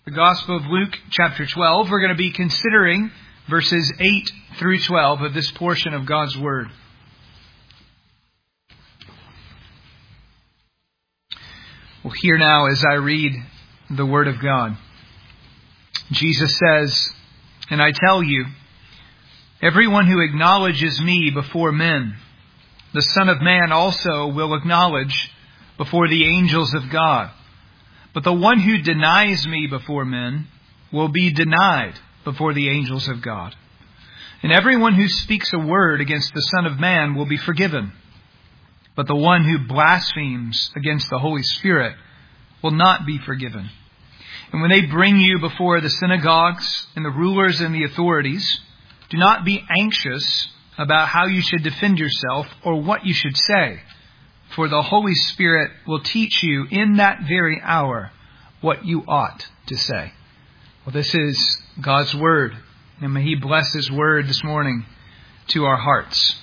The Gospel of Luke, chapter 12. We're going to be considering verses 8 through 12 of this portion of God's Word. Well, hear now as I read the Word of God. Jesus says, "And I tell you, everyone who acknowledges me before men, the Son of Man also will acknowledge before the angels of God. But the one who denies me before men will be denied before the angels of God. And everyone who speaks a word against the Son of Man will be forgiven. But the one who blasphemes against the Holy Spirit will not be forgiven. And when they bring you before the synagogues and the rulers and the authorities, do not be anxious about how you should defend yourself or what you should say. For the Holy Spirit will teach you in that very hour what you ought to say." Well, this is God's Word. And may He bless His Word this morning to our hearts.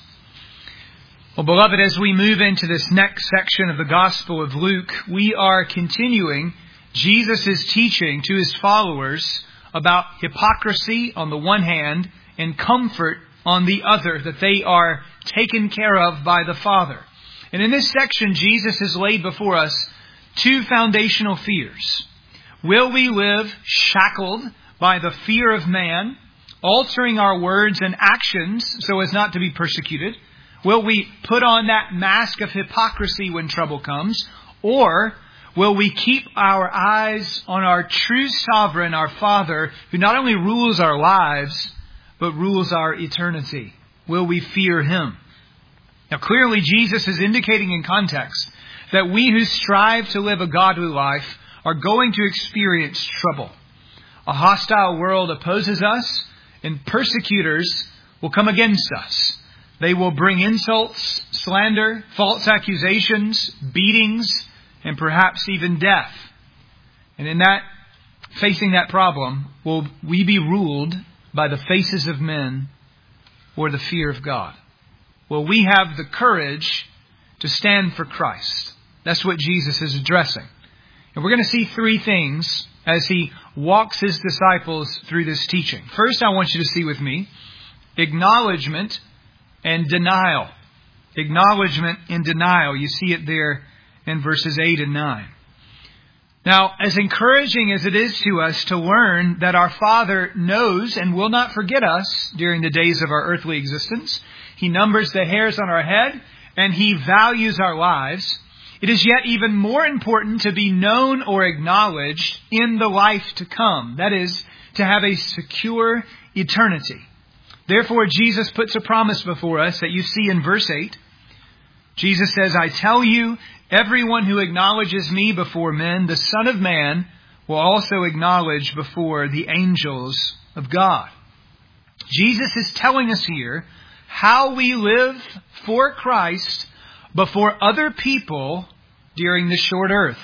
Well, beloved, as we move into this next section of the Gospel of Luke, we are continuing Jesus' teaching to His followers about hypocrisy on the one hand and comfort on the other, that they are taken care of by the Father. And in this section, Jesus has laid before us two foundational fears. Will we live shackled by the fear of man, altering our words and actions so as not to be persecuted? Will we put on that mask of hypocrisy when trouble comes? Or will we keep our eyes on our true sovereign, our Father, who not only rules our lives, but rules our eternity? Will we fear Him? Now, clearly, Jesus is indicating in context that we who strive to live a godly life are going to experience trouble. A hostile world opposes us, and persecutors will come against us. They will bring insults, slander, false accusations, beatings, and perhaps even death. And in that, facing that problem, will we be ruled by the faces of men or the fear of God? Will we have the courage to stand for Christ? That's what Jesus is addressing. And we're going to see three things as He walks His disciples through this teaching. First, I want you to see with me acknowledgement and denial. Acknowledgement and denial. You see it there in verses 8 and 9. Now, as encouraging as it is to us to learn that our Father knows and will not forget us during the days of our earthly existence, He numbers the hairs on our head, and He values our lives, it is yet even more important to be known or acknowledged in the life to come. That is, to have a secure eternity. Therefore, Jesus puts a promise before us that you see in verse 8. Jesus says, "I tell you, everyone who acknowledges me before men, the Son of Man will also acknowledge before the angels of God." Jesus is telling us here how we live for Christ before other people during this short earth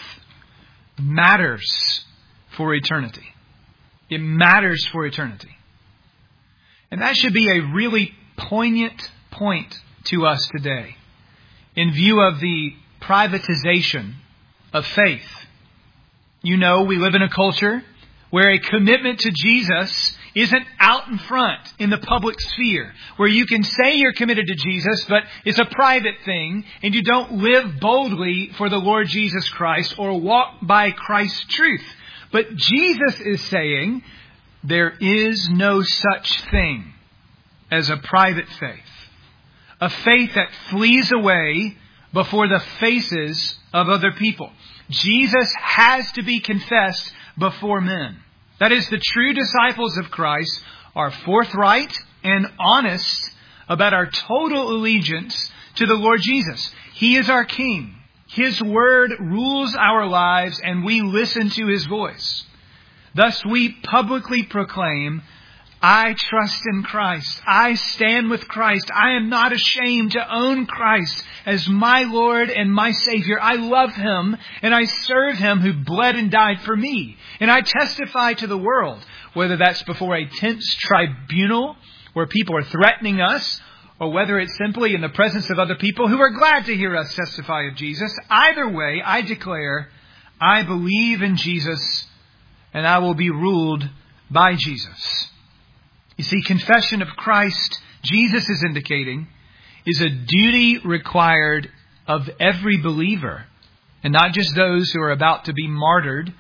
matters for eternity. It matters for eternity. And that should be a really poignant point to us today in view of the privatization of faith. You know, we live in a culture where a commitment to Jesus isn't out in front in the public sphere, where you can say you're committed to Jesus, but it's a private thing, and you don't live boldly for the Lord Jesus Christ or walk by Christ's truth. But Jesus is saying there is no such thing as a private faith, a faith that flees away before the faces of other people. Jesus has to be confessed before men. That is, the true disciples of Christ are forthright and honest about our total allegiance to the Lord Jesus. He is our King. His word rules our lives, and we listen to His voice. Thus, we publicly proclaim, "I trust in Christ. I stand with Christ. I am not ashamed to own Christ as my Lord and my Savior. I love Him and I serve Him who bled and died for me. And I testify to the world," whether that's before a tense tribunal where people are threatening us, or whether it's simply in the presence of other people who are glad to hear us testify of Jesus. Either way, I declare, I believe in Jesus and I will be ruled by Jesus. You see, confession of Christ, Jesus is indicating, is a duty required of every believer, and not just those who are about to be martyred.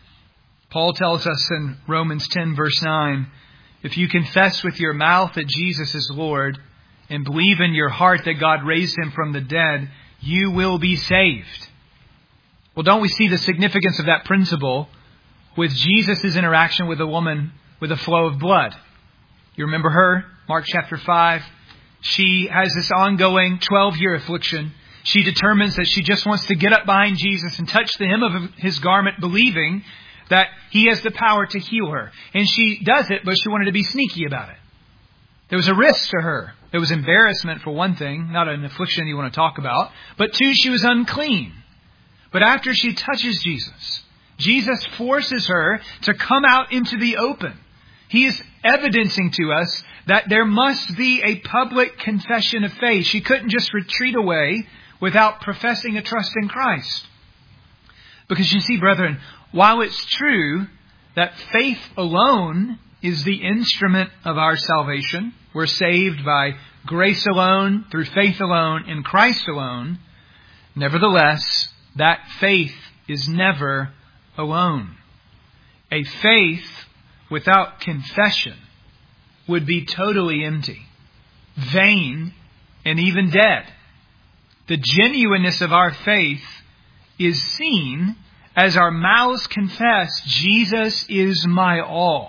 Paul tells us in Romans 10 verse 9, if you confess with your mouth that Jesus is Lord and believe in your heart that God raised Him from the dead, you will be saved. Well, don't we see the significance of that principle with Jesus' interaction with a woman with a flow of blood? You remember her? Mark chapter 5. She has this ongoing 12-year affliction. She determines that she just wants to get up behind Jesus and touch the hem of His garment, believing that He has the power to heal her. And she does it, but she wanted to be sneaky about it. There was a risk to her. There was embarrassment, for one thing, not an affliction you want to talk about. But two, she was unclean. But after she touches Jesus, Jesus forces her to come out into the open. He is evidencing to us that there must be a public confession of faith. She couldn't just retreat away without professing a trust in Christ. Because you see, brethren, while it's true that faith alone is the instrument of our salvation, we're saved by grace alone, through faith alone, in Christ alone, nevertheless, that faith is never alone. A faith without confession would be totally empty, vain, and even dead. The genuineness of our faith is seen as our mouths confess, Jesus is my all.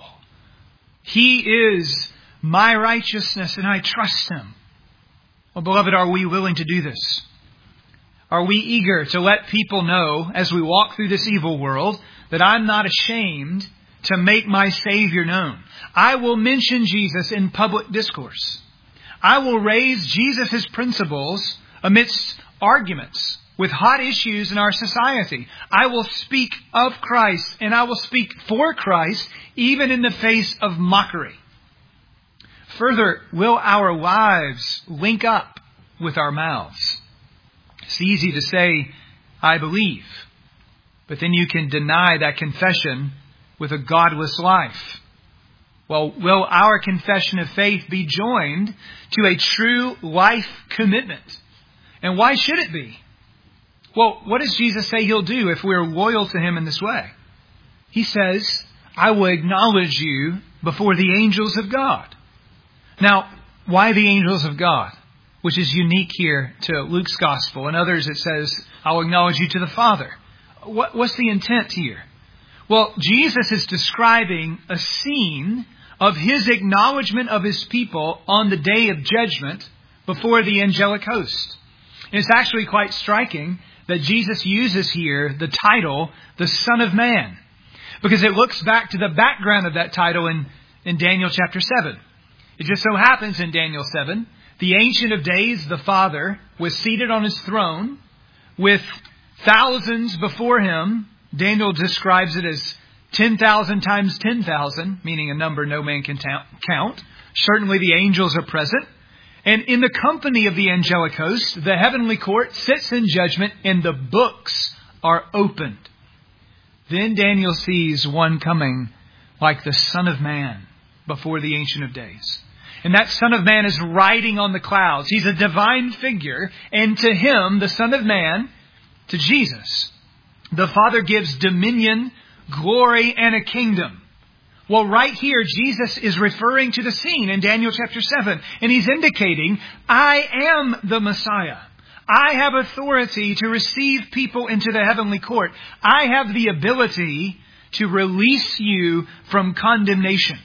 He is my righteousness, and I trust Him. Well, beloved, are we willing to do this? Are we eager to let people know, as we walk through this evil world, that I'm not ashamed to make my Savior known? I will mention Jesus in public discourse. I will raise Jesus' principles amidst arguments with hot issues in our society. I will speak of Christ, and I will speak for Christ, even in the face of mockery. Further, will our lives link up with our mouths? It's easy to say, I believe, but then you can deny that confession with a godless life. Well, will our confession of faith be joined to a true life commitment? And why should it be? Well, what does Jesus say He'll do if we're loyal to Him in this way? He says, I will acknowledge you before the angels of God. Now, why the angels of God? Which is unique here to Luke's gospel. In others it says, I'll acknowledge you to the Father. What's the intent here? Well, Jesus is describing a scene of His acknowledgement of His people on the day of judgment before the angelic host. And it's actually quite striking that Jesus uses here the title, the Son of Man, because it looks back to the background of that title in Daniel chapter 7. It just so happens in Daniel 7, the Ancient of Days, the Father, was seated on His throne with thousands before Him. Daniel describes it as 10,000 times 10,000, meaning a number no man can count. Certainly the angels are present. And in the company of the angelic host, the heavenly court sits in judgment and the books are opened. Then Daniel sees one coming like the Son of Man before the Ancient of Days. And that Son of Man is riding on the clouds. He's a divine figure. And to Him, the Son of Man, to Jesus, the Father gives dominion, glory, and a kingdom. Well, right here, Jesus is referring to the scene in Daniel chapter 7. And He's indicating, I am the Messiah. I have authority to receive people into the heavenly court. I have the ability to release you from condemnation.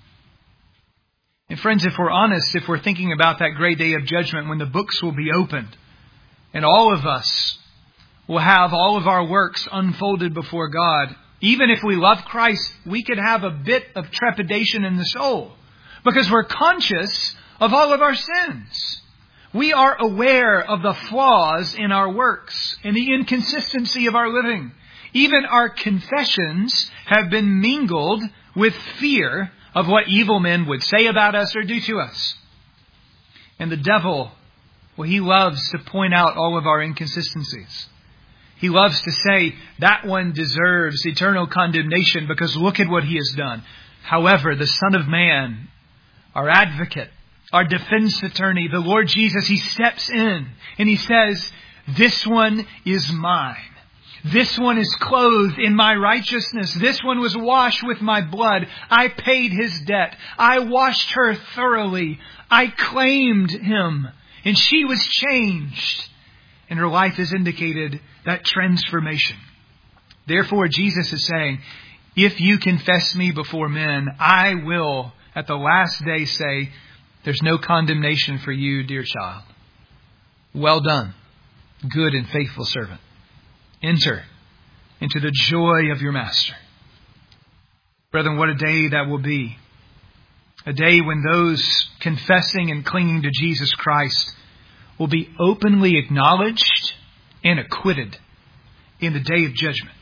And friends, if we're honest, if we're thinking about that great day of judgment when the books will be opened and all of us will have all of our works unfolded before God, even if we love Christ, we could have a bit of trepidation in the soul because we're conscious of all of our sins. We are aware of the flaws in our works and the inconsistency of our living. Even our confessions have been mingled with fear of what evil men would say about us or do to us. And the devil, well, he loves to point out all of our inconsistencies. He loves to say that one deserves eternal condemnation because look at what he has done. However, the Son of Man, our advocate, our defense attorney, the Lord Jesus, He steps in and He says, this one is mine. This one is clothed in my righteousness. This one was washed with my blood. I paid his debt. I washed her thoroughly. I claimed him. And she was changed. And her life has indicated that transformation. Therefore, Jesus is saying, if you confess me before men, I will at the last day say, there's no condemnation for you, dear child. Well done, good and faithful servant. Enter into the joy of your master. Brethren, what a day that will be. A day when those confessing and clinging to Jesus Christ will be openly acknowledged and acquitted in the day of judgment.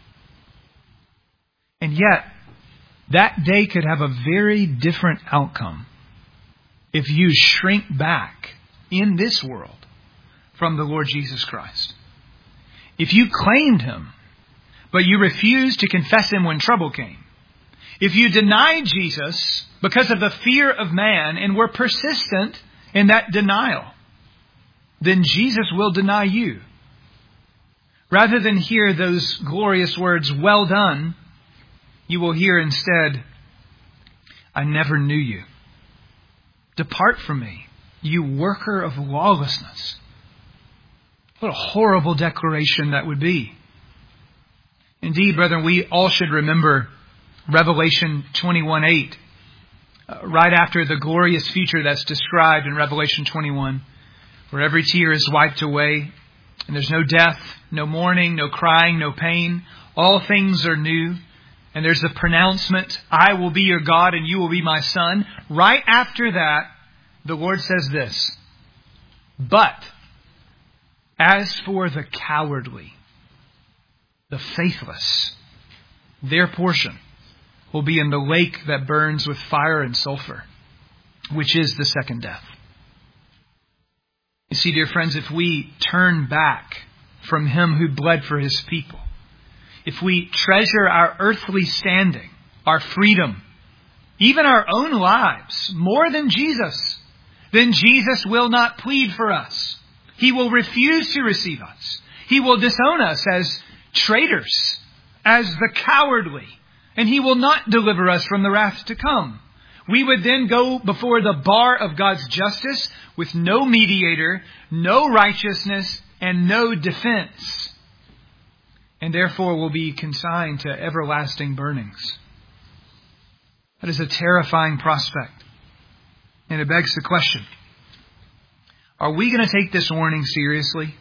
And yet, that day could have a very different outcome if you shrink back in this world from the Lord Jesus Christ. If you claimed Him, but you refused to confess Him when trouble came. If you denied Jesus because of the fear of man and were persistent in that denial, then Jesus will deny you. Rather than hear those glorious words, well done, you will hear instead, I never knew you. Depart from me, you worker of lawlessness. What a horrible declaration that would be. Indeed, brethren, we all should remember Revelation 21:8, right after the glorious future that's described in Revelation 21, where every tear is wiped away, and there's no death, no mourning, no crying, no pain. All things are new. And there's the pronouncement, I will be your God and you will be my son. Right after that, the Lord says this, but as for the cowardly, the faithless, their portion will be in the lake that burns with fire and sulfur, which is the second death. You see, dear friends, if we turn back from Him who bled for His people, if we treasure our earthly standing, our freedom, even our own lives, more than Jesus, then Jesus will not plead for us. He will refuse to receive us. He will disown us as traitors, as the cowardly, and He will not deliver us from the wrath to come. We would then go before the bar of God's justice with no mediator, no righteousness, and no defense. And therefore will be consigned to everlasting burnings. That is a terrifying prospect. And it begs the question, are we going to take this warning seriously?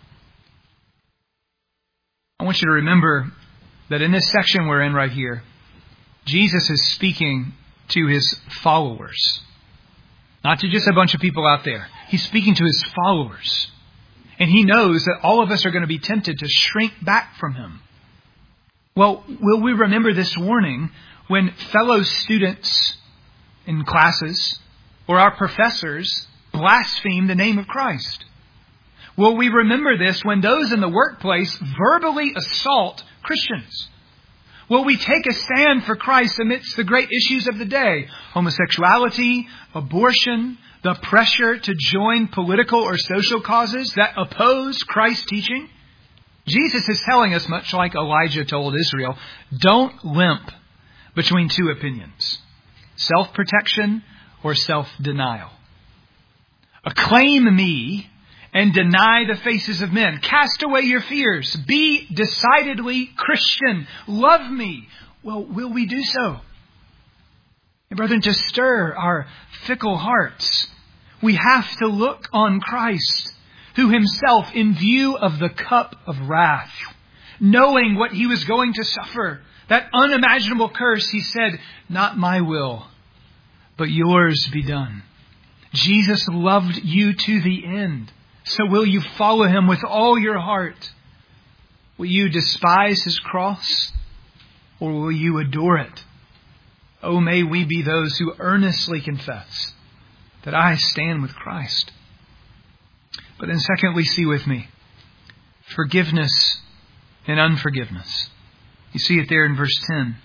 I want you to remember that in this section we're in right here, Jesus is speaking to His followers. Not to just a bunch of people out there. He's speaking to His followers. And He knows that all of us are going to be tempted to shrink back from Him. Well, will we remember this warning when fellow students in classes or our professors blaspheme the name of Christ? Will we remember this when those in the workplace verbally assault Christians? Will we take a stand for Christ amidst the great issues of the day? Homosexuality, abortion, the pressure to join political or social causes that oppose Christ's teaching? Jesus is telling us, much like Elijah told Israel, don't limp between two opinions. Self-protection or self-denial. Acclaim me and deny the faces of men. Cast away your fears. Be decidedly Christian. Love me. Well, will we do so? And brethren, to stir our fickle hearts, we have to look on Christ, who Himself, in view of the cup of wrath, knowing what He was going to suffer, that unimaginable curse, He said, not my will, but yours be done. Jesus loved you to the end. So will you follow Him with all your heart? Will you despise His cross, or will you adore it? Oh, may we be those who earnestly confess that I stand with Christ. But then secondly, see with me, forgiveness and unforgiveness. You see it there in verse 10.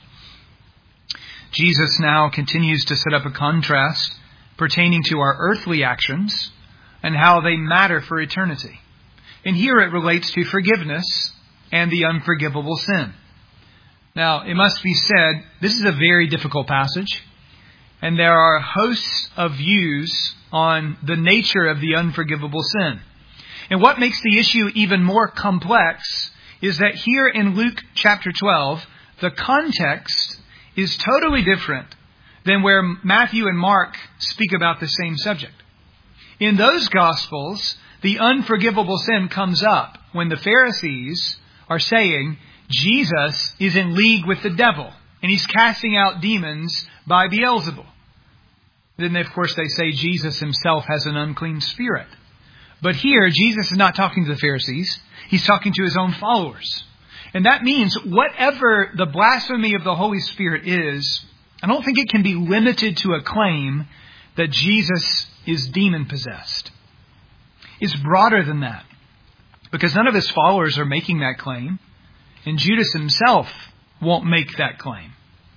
Jesus now continues to set up a contrast pertaining to our earthly actions and how they matter for eternity. And here it relates to forgiveness and the unforgivable sin. Now, it must be said, this is a very difficult passage, and there are hosts of views on the nature of the unforgivable sin. And what makes the issue even more complex is that here in Luke chapter 12, the context is totally different than where Matthew and Mark speak about the same subject. In those Gospels, the unforgivable sin comes up when the Pharisees are saying Jesus is in league with the devil and he's casting out demons by Beelzebul. Then, of course, they say Jesus himself has an unclean spirit. But here, Jesus is not talking to the Pharisees. He's talking to his own followers. And that means whatever the blasphemy of the Holy Spirit is, I don't think it can be limited to a claim that Jesus is demon-possessed. It's broader than that. Because none of his followers are making that claim. And Judas himself won't make that claim.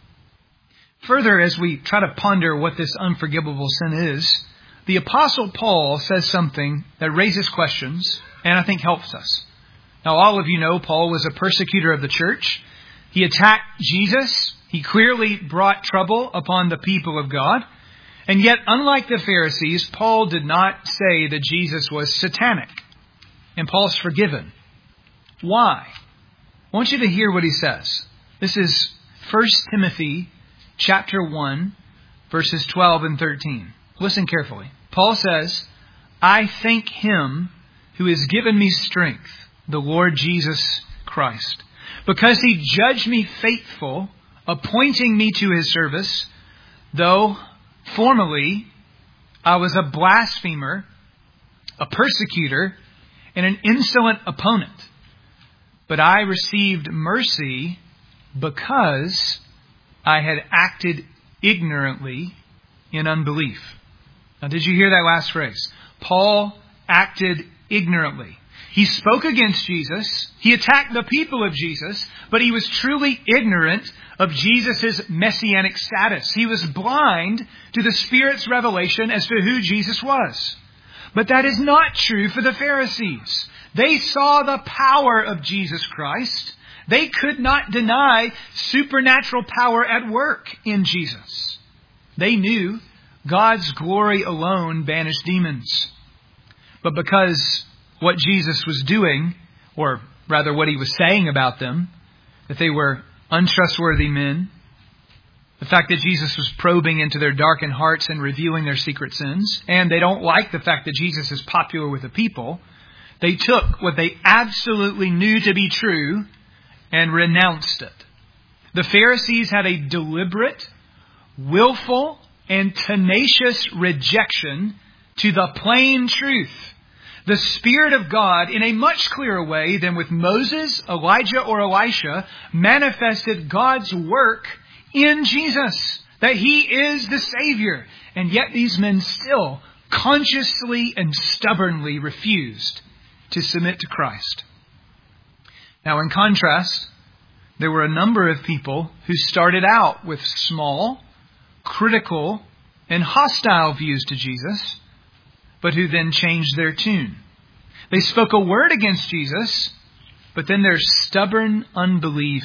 Further, as we try to ponder what this unforgivable sin is, the Apostle Paul says something that raises questions and I think helps us. Now, all of you know Paul was a persecutor of the church. He attacked Jesus. He clearly brought trouble upon the people of God. And yet, unlike the Pharisees, Paul did not say that Jesus was satanic. And Paul's forgiven. Why? I want you to hear what he says. This is 1 Timothy chapter 1, verses 12 and 13. Listen carefully. Paul says, I thank him who has given me strength, the Lord Jesus Christ, because he judged me faithful, appointing me to his service, though formerly I was a blasphemer, a persecutor, and an insolent opponent. But I received mercy because I had acted ignorantly in unbelief. Now, did you hear that last phrase? Paul acted ignorantly. He spoke against Jesus. He attacked the people of Jesus, but he was truly ignorant of Jesus' messianic status. He was blind to the Spirit's revelation as to who Jesus was. But that is not true for the Pharisees. They saw the power of Jesus Christ. They could not deny supernatural power at work in Jesus. They knew God's glory alone banished demons. But because what Jesus was doing, or rather what he was saying about them, that they were untrustworthy men, the fact that Jesus was probing into their darkened hearts and revealing their secret sins, and they don't like the fact that Jesus is popular with the people, they took what they absolutely knew to be true and renounced it. The Pharisees had a deliberate, willful, and tenacious rejection to the plain truth. The Spirit of God, in a much clearer way than with Moses, Elijah, or Elisha, manifested God's work in Jesus, that he is the Savior. And yet these men still consciously and stubbornly refused to submit to Christ. Now, in contrast, there were a number of people who started out with small, critical, and hostile views to Jesus, but who then changed their tune. They spoke a word against Jesus, but then their stubborn unbelief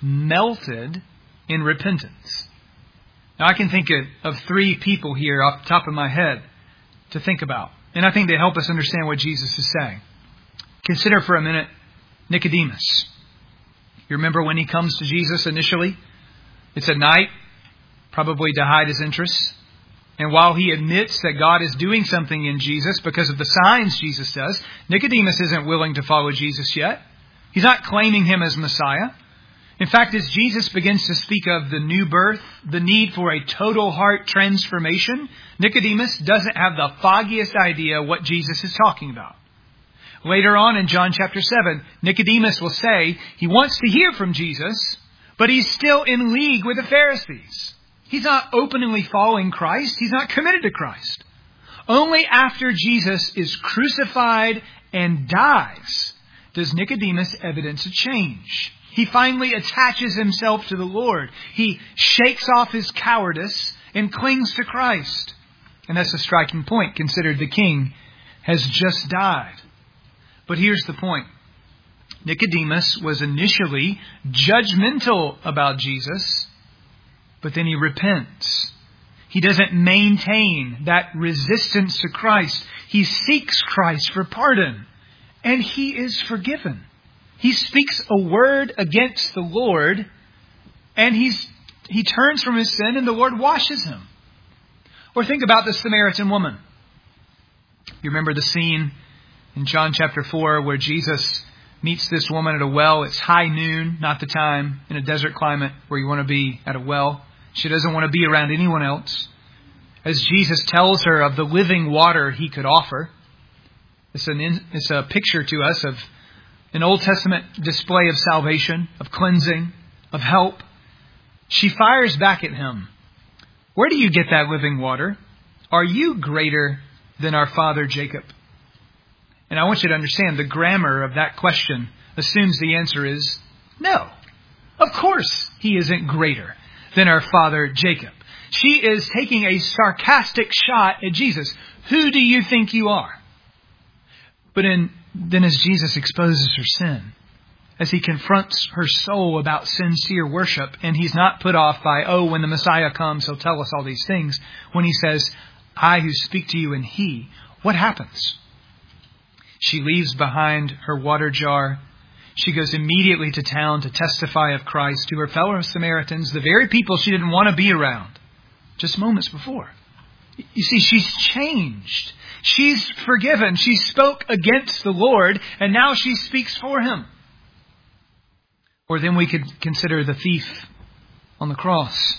melted in repentance. Now, I can think of three people here off the top of my head to think about. And I think they help us understand what Jesus is saying. Consider for a minute Nicodemus. You remember when he comes to Jesus initially? It's at night, probably to hide his interests. And while he admits that God is doing something in Jesus because of the signs Jesus does, Nicodemus isn't willing to follow Jesus yet. He's not claiming him as Messiah. In fact, as Jesus begins to speak of the new birth, the need for a total heart transformation, Nicodemus doesn't have the foggiest idea what Jesus is talking about. Later on in John chapter 7, Nicodemus will say he wants to hear from Jesus, but he's still in league with the Pharisees. He's not openly following Christ. He's not committed to Christ. Only after Jesus is crucified and dies does Nicodemus evidence a change. He finally attaches himself to the Lord. He shakes off his cowardice and clings to Christ. And that's a striking point, considered the king has just died. But here's the point. Nicodemus was initially judgmental about Jesus, but then he repents. He doesn't maintain that resistance to Christ. He seeks Christ for pardon, and he is forgiven. He speaks a word against the Lord, and he turns from his sin, and the Lord washes him. Or think about the Samaritan woman. You remember the scene in John chapter 4 where Jesus meets this woman at a well. It's high noon, not the time in a desert climate where you want to be at a well. She doesn't want to be around anyone else. As Jesus tells her of the living water he could offer, it's a picture to us of an Old Testament display of salvation, of cleansing, of help. She fires back at him. Where do you get that living water? Are you greater than our father Jacob? And I want you to understand the grammar of that question assumes the answer is no. Of course he isn't greater than our father Jacob. She is taking a sarcastic shot at Jesus. Who do you think you are? But then as Jesus exposes her sin, as he confronts her soul about sincere worship, and he's not put off by, when the Messiah comes, he'll tell us all these things. When he says, I who speak to you and he, what happens? She leaves behind her water jar. She goes immediately to town to testify of Christ to her fellow Samaritans, the very people she didn't want to be around just moments before. You see, she's changed. She's forgiven. She spoke against the Lord, and now she speaks for him. Or then we could consider the thief on the cross.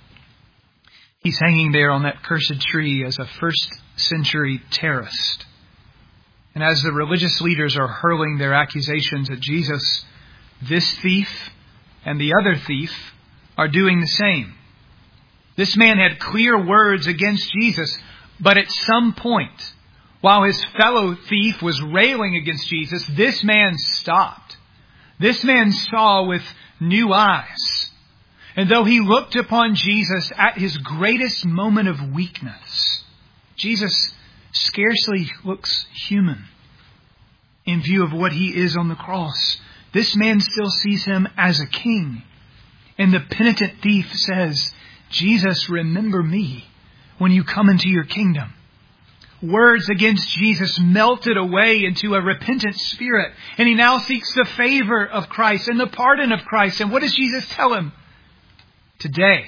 He's hanging there on that cursed tree as a first century terrorist. And as the religious leaders are hurling their accusations at Jesus, this thief and the other thief are doing the same. This man had clear words against Jesus, but at some point, while his fellow thief was railing against Jesus, this man stopped. This man saw with new eyes. And though he looked upon Jesus at his greatest moment of weakness, Jesus scarcely looks human in view of what he is on the cross. This man still sees him as a king. And the penitent thief says, Jesus, remember me when you come into your kingdom. Words against Jesus melted away into a repentant spirit. And he now seeks the favor of Christ and the pardon of Christ. And what does Jesus tell him? Today,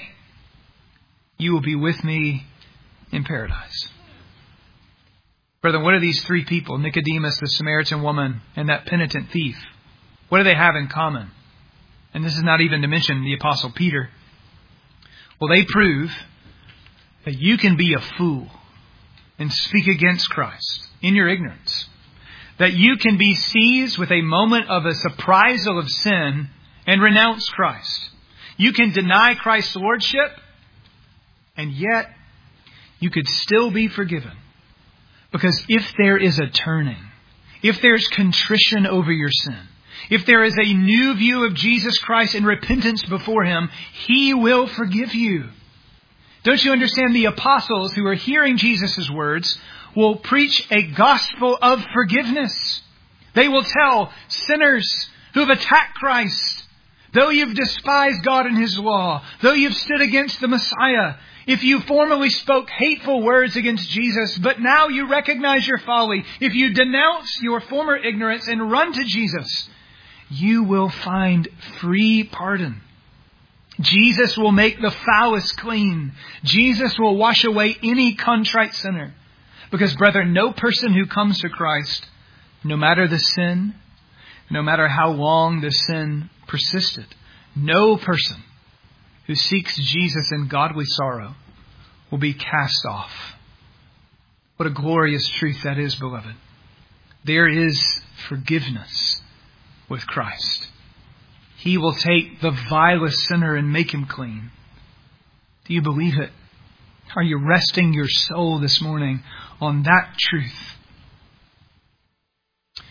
you will be with me in paradise. Brethren, what are these three people, Nicodemus, the Samaritan woman, and that penitent thief? What do they have in common? And this is not even to mention the Apostle Peter. Well, they prove that you can be a fool and speak against Christ in your ignorance. That you can be seized with a moment of a surprisal of sin and renounce Christ. You can deny Christ's lordship, and yet you could still be forgiven. Because if there is a turning, if there's contrition over your sin, if there is a new view of Jesus Christ and repentance before him, he will forgive you. Don't you understand? The apostles who are hearing Jesus' words will preach a gospel of forgiveness. They will tell sinners who have attacked Christ, though you've despised God and his law, though you've stood against the Messiah, if you formerly spoke hateful words against Jesus, but now you recognize your folly, if you denounce your former ignorance and run to Jesus, you will find free pardon. Jesus will make the foulest clean. Jesus will wash away any contrite sinner. Because, brethren, no person who comes to Christ, no matter the sin, no matter how long the sin persisted, no person who seeks Jesus in godly sorrow will be cast off. What a glorious truth that is, beloved. There is forgiveness with Christ. He will take the vilest sinner and make him clean. Do you believe it? Are you resting your soul this morning on that truth?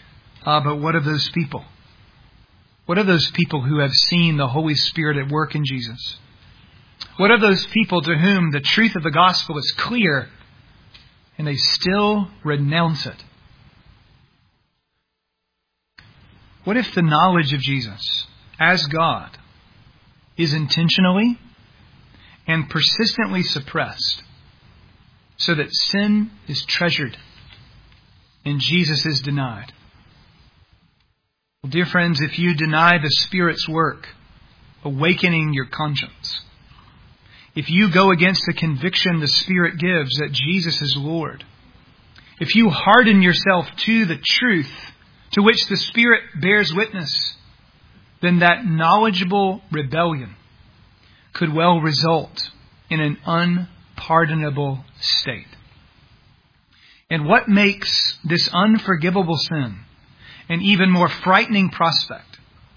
But what of those people? What of those people who have seen the Holy Spirit at work in Jesus? What of those people to whom the truth of the gospel is clear and they still renounce it? What if the knowledge of Jesus as God is intentionally and persistently suppressed so that sin is treasured and Jesus is denied? Well, dear friends, if you deny the Spirit's work, awakening your conscience, if you go against the conviction the Spirit gives that Jesus is Lord, if you harden yourself to the truth to which the Spirit bears witness, then that knowledgeable rebellion could well result in an unpardonable state. And what makes this unforgivable sin an even more frightening prospect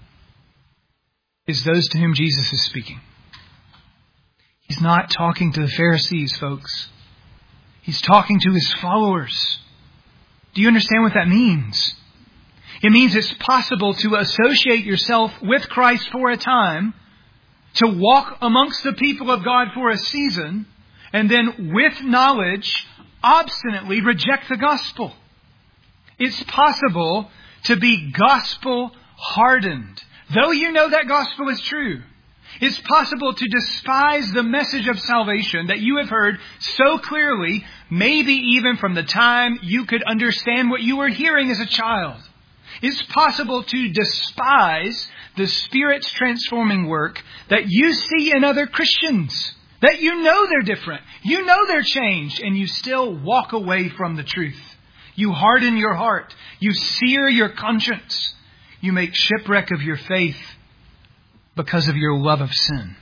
is those to whom Jesus is speaking. He's not talking to the Pharisees, folks. He's talking to His followers. Do you understand what that means? It means it's possible to associate yourself with Christ for a time, to walk amongst the people of God for a season, and then with knowledge, obstinately reject the gospel. It's possible to be gospel hardened, though you know that gospel is true. It's possible to despise the message of salvation that you have heard so clearly, maybe even from the time you could understand what you were hearing as a child. It's possible to despise the Spirit's transforming work that you see in other Christians, that you know they're different, you know they're changed, and you still walk away from the truth. You harden your heart. You sear your conscience. You make shipwreck of your faith because of your love of sin.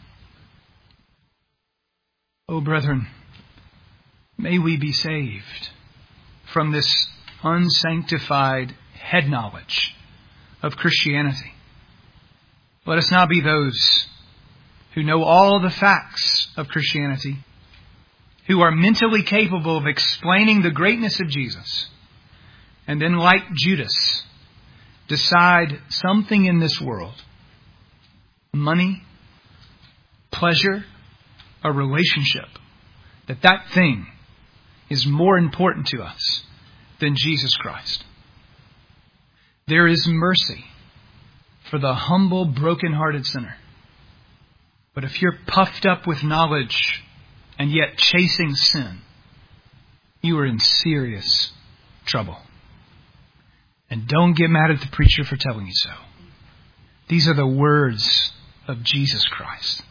Oh, brethren, may we be saved from this unsanctified head knowledge of Christianity. Let us not be those who know all the facts of Christianity, who are mentally capable of explaining the greatness of Jesus, and then, like Judas, decide something in this world, money, pleasure, a relationship, that thing is more important to us than Jesus Christ. There is mercy for the humble, broken-hearted sinner. But if you're puffed up with knowledge and yet chasing sin, you are in serious trouble. And don't get mad at the preacher for telling you so. These are the words of Jesus Christ.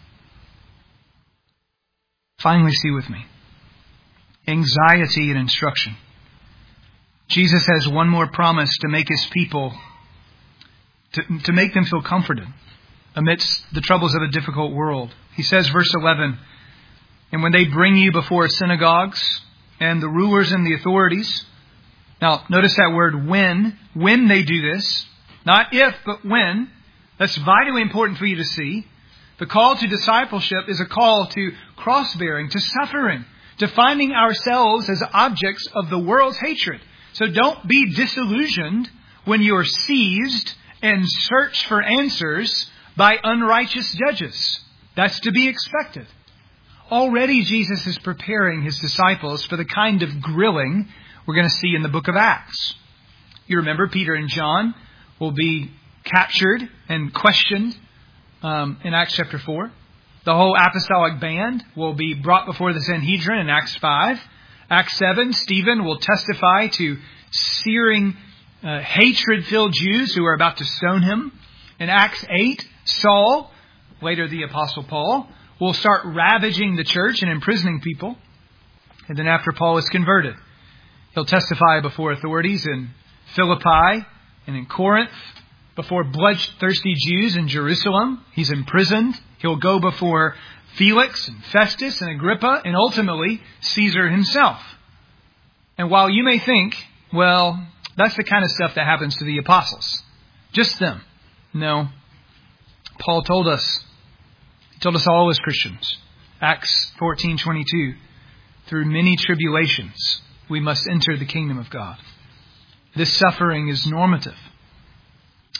Finally, see with me. Anxiety and instruction. Jesus has one more promise to make His people, to make them feel comforted amidst the troubles of a difficult world. He says, verse 11, "And when they bring you before synagogues and the rulers and the authorities," now, notice that word when they do this. Not if, but when. That's vitally important for you to see. The call to discipleship is a call to cross-bearing, to suffering, to finding ourselves as objects of the world's hatred. So don't be disillusioned when you're seized and searched for answers by unrighteous judges. That's to be expected. Already Jesus is preparing His disciples for the kind of grilling we're going to see in the book of Acts. You remember Peter and John will be captured and questioned in Acts chapter 4. The whole apostolic band will be brought before the Sanhedrin in Acts 5. Acts 7, Stephen will testify to searing, hatred-filled Jews who are about to stone him. In Acts 8, Saul, later the Apostle Paul, will start ravaging the church and imprisoning people. And then after Paul is converted, he'll testify before authorities in Philippi and in Corinth, before bloodthirsty Jews in Jerusalem. He's imprisoned. He'll go before Felix and Festus and Agrippa and ultimately Caesar himself. And while you may think, well, that's the kind of stuff that happens to the apostles, just them. No. Paul told us. He told us all as Christians. Acts 14:22. Through many tribulations, we must enter the kingdom of God. This suffering is normative.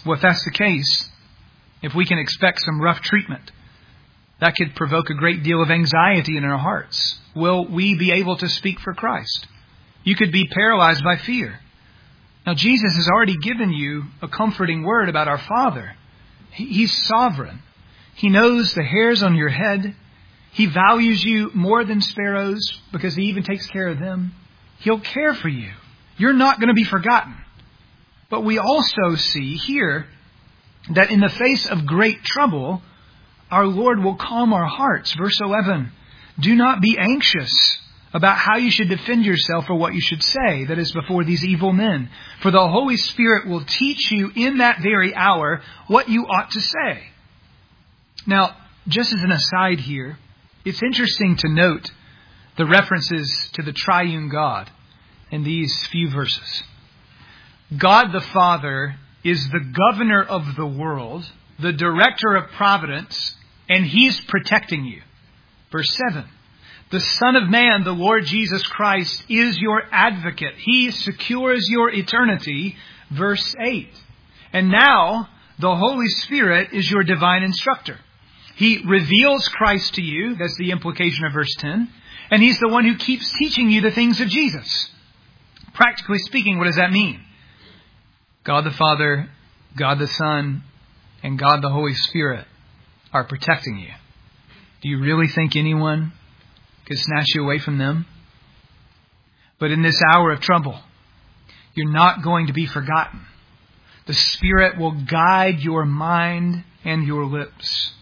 Well, if that's the case, if we can expect some rough treatment, that could provoke a great deal of anxiety in our hearts. Will we be able to speak for Christ? You could be paralyzed by fear. Now, Jesus has already given you a comforting word about our Father. He's sovereign. He knows the hairs on your head. He values you more than sparrows because He even takes care of them. He'll care for you. You're not going to be forgotten. But we also see here that in the face of great trouble, our Lord will calm our hearts. Verse 11, do not be anxious about how you should defend yourself or what you should say, that is, before these evil men. For the Holy Spirit will teach you in that very hour what you ought to say. Now, just as an aside here, it's interesting to note the references to the triune God in these few verses. God the Father is the governor of the world, the director of providence, and He's protecting you. Verse 7. The Son of Man, the Lord Jesus Christ, is your advocate. He secures your eternity. Verse 8. And now, the Holy Spirit is your divine instructor. He reveals Christ to you. That's the implication of verse 10. And He's the one who keeps teaching you the things of Jesus. Practically speaking, what does that mean? God the Father, God the Son, and God the Holy Spirit are protecting you. Do you really think anyone could snatch you away from them? But in this hour of trouble, you're not going to be forgotten. The Spirit will guide your mind and your lips.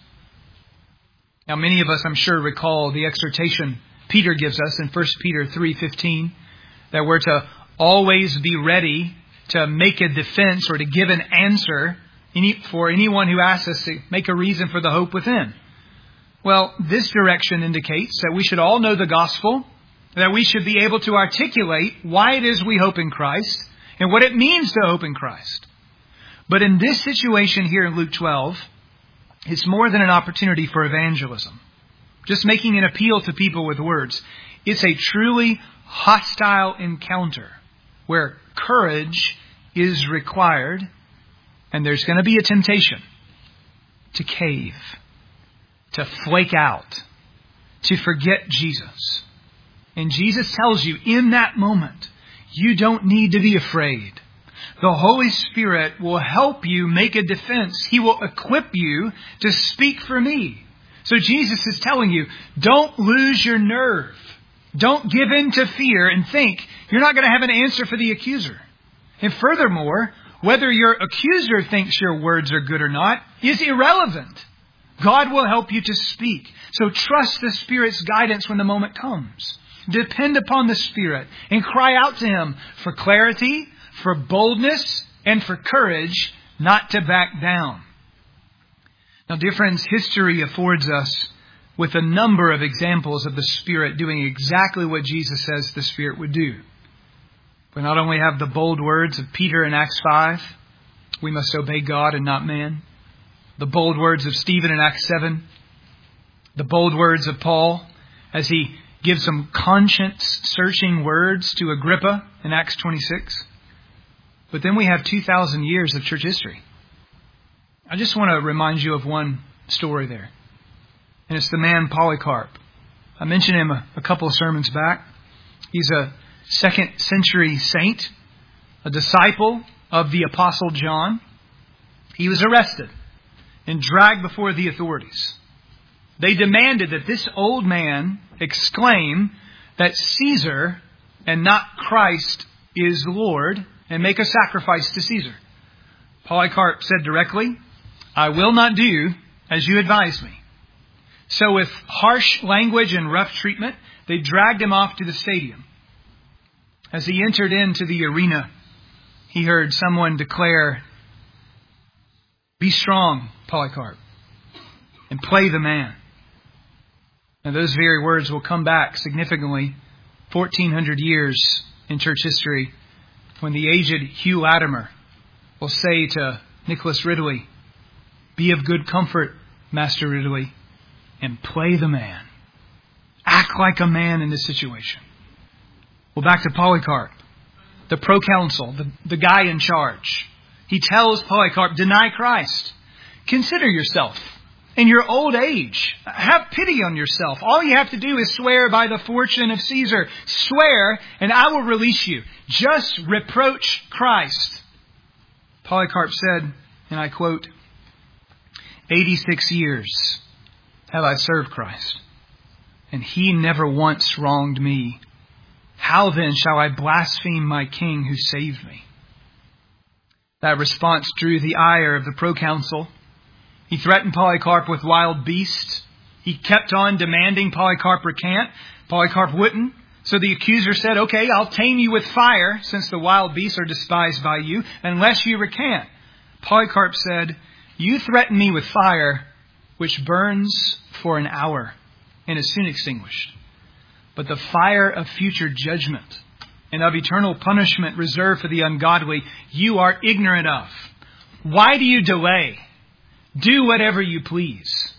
Now, many of us, I'm sure, recall the exhortation Peter gives us in 1 Peter 3:15, that we're to always be ready to make a defense or to give an answer for anyone who asks us to make a reason for the hope within. Well, this direction indicates that we should all know the gospel, that we should be able to articulate why it is we hope in Christ and what it means to hope in Christ. But in this situation here in Luke 12, it's more than an opportunity for evangelism. Just making an appeal to people with words. It's a truly hostile encounter where courage is required, and there's going to be a temptation to cave, to flake out, to forget Jesus. And Jesus tells you in that moment, you don't need to be afraid. The Holy Spirit will help you make a defense. He will equip you to speak for me. So Jesus is telling you, don't lose your nerve. Don't give in to fear and think you're not going to have an answer for the accuser. And furthermore, whether your accuser thinks your words are good or not is irrelevant. God will help you to speak. So trust the Spirit's guidance when the moment comes. Depend upon the Spirit and cry out to Him for clarity, for boldness, and for courage not to back down. Now, dear friends, history affords us with a number of examples of the Spirit doing exactly what Jesus says the Spirit would do. We not only have the bold words of Peter in Acts 5, we must obey God and not man. The bold words of Stephen in Acts 7. The bold words of Paul as he gives some conscience-searching words to Agrippa in Acts 26. But then we have 2,000 years of church history. I just want to remind you of one story there. And it's the man Polycarp. I mentioned him a couple of sermons back. He's a 2nd century saint, a disciple of the Apostle John. He was arrested and dragged before the authorities. They demanded that this old man exclaim that Caesar and not Christ is Lord and make a sacrifice to Caesar. Polycarp said directly, I will not do as you advise me. So with harsh language and rough treatment, they dragged him off to the stadium. As he entered into the arena, he heard someone declare, be strong, Polycarp, and play the man. Now those very words will come back significantly 1,400 years in church history when the aged Hugh Latimer will say to Nicholas Ridley, be of good comfort, Master Ridley, and play the man. Act like a man in this situation. Well, back to Polycarp, the proconsul, the guy in charge. He tells Polycarp, deny Christ. Consider yourself in your old age. Have pity on yourself. All you have to do is swear by the fortune of Caesar. Swear, and I will release you. Just reproach Christ. Polycarp said, and I quote, 86 years have I served Christ, and He never once wronged me. How then shall I blaspheme my King who saved me? That response drew the ire of the proconsul. He threatened Polycarp with wild beasts. He kept on demanding Polycarp recant. Polycarp wouldn't. So the accuser said, okay, I'll tame you with fire, since the wild beasts are despised by you, unless you recant. Polycarp said, you threaten me with fire, which burns for an hour and is soon extinguished. But the fire of future judgment and of eternal punishment reserved for the ungodly, you are ignorant of. Why do you delay? Do whatever you please.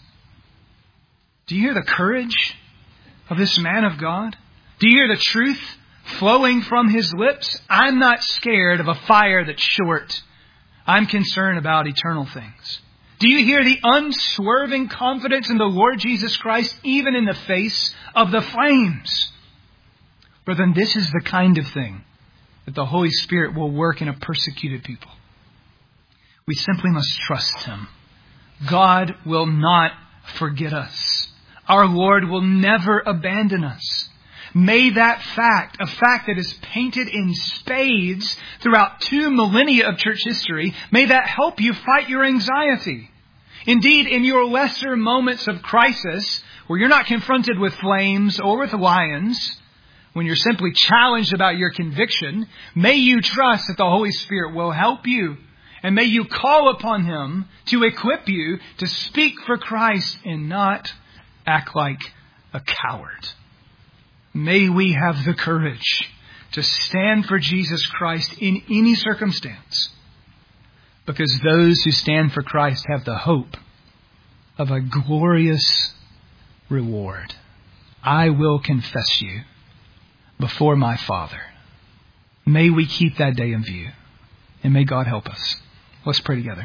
Do you hear the courage of this man of God? Do you hear the truth flowing from his lips? I'm not scared of a fire that's short. I'm concerned about eternal things. Do you hear the unswerving confidence in the Lord Jesus Christ, even in the face of the flames? Brethren, this is the kind of thing that the Holy Spirit will work in a persecuted people. We simply must trust Him. God will not forget us. Our Lord will never abandon us. May that fact, a fact that is painted in spades throughout 2 millennia of church history, may that help you fight your anxiety. Indeed, in your lesser moments of crisis, where you're not confronted with flames or with lions, when you're simply challenged about your conviction, may you trust that the Holy Spirit will help you. And may you call upon Him to equip you to speak for Christ and not act like a coward. May we have the courage to stand for Jesus Christ in any circumstance, because those who stand for Christ have the hope of a glorious reward. I will confess you before my Father. May we keep that day in view, and may God help us. Let's pray together.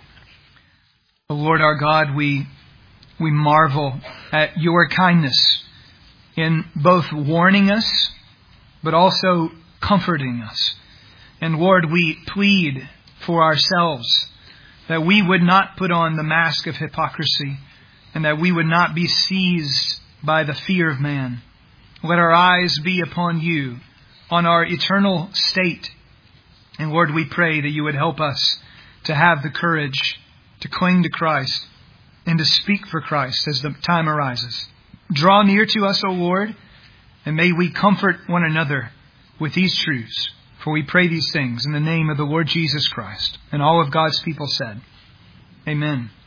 O Lord our God, we marvel at your kindness in both warning us, but also comforting us. And Lord, we plead for ourselves that we would not put on the mask of hypocrisy, and that we would not be seized by the fear of man. Let our eyes be upon you, on our eternal state. And Lord, we pray that you would help us to have the courage to cling to Christ and to speak for Christ as the time arises. Draw near to us, O Lord, and may we comfort one another with these truths. For we pray these things in the name of the Lord Jesus Christ. And all of God's people said, Amen.